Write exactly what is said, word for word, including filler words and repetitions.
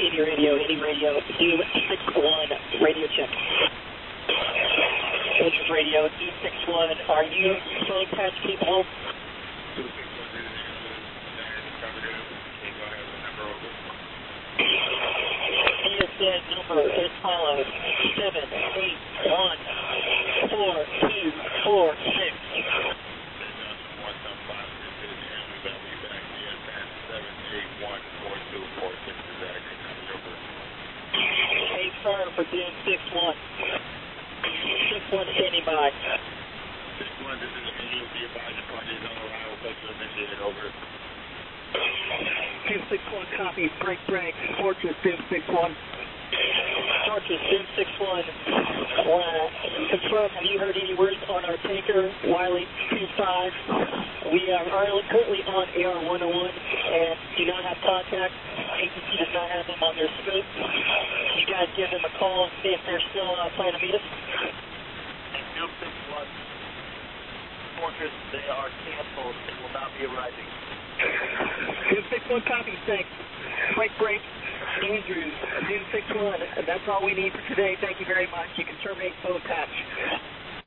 any radio, any radio, U six one, radio check. This is radio, U six one, are you fully patched people? two six one, this is Covered. Can you go ahead with the number over? C S N number is follows, seven eight one, four two four six. one seven five, this is Henry Valley back, C S N seven eight one, four two four six, is that a covered over? Eight firm for Dune six one. six one standing by. six one, this is Henry, be advised the party is on Ohio, Texas, initiated over. Dune six one, copy, break, break, Fortress Dune six one. Fortress Dune six one, uh, confirm, have you heard any words on our tanker, Wiley two five? We are currently on A R one oh one and do not have contact. Agency does not have them on their scope. You guys give them a call and see if they're still uh, planning to meet us. And Dune six one, Fortress, they are canceled. They will not be arriving. Dune six one, copy, thanks. Break, break. Andrews, Dune six one, that's all we need for today. Thank you very much. You can terminate phone patch.